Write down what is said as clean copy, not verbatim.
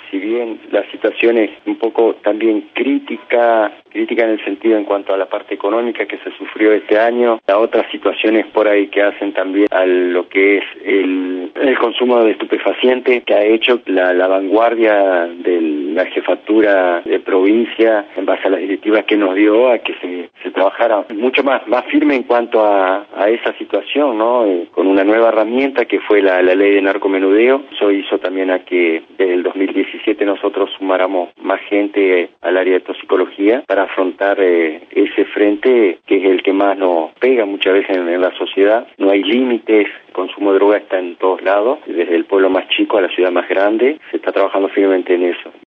si bien la situación es un poco también crítica en el sentido en cuanto a la parte económica que se sufrió este año, a otras situaciones por ahí que hacen también a lo que es el consumo de estupefacientes, que ha hecho la vanguardia de la jefatura de provincia, en base a las directivas que nos dio, a que se trabajara mucho más firme en cuanto a esa situación, ¿no? Con una nueva herramienta que fue la ley de narcomenudeo. Eso hizo también a que desde el 2017 nosotros sumáramos más gente al área de toxicología para afrontar ese frente que es el que más nos pega muchas veces en la sociedad. No hay límites, el consumo de droga está en todos lados, desde el pueblo más chico a la ciudad más grande. Se está trabajando firmemente en eso.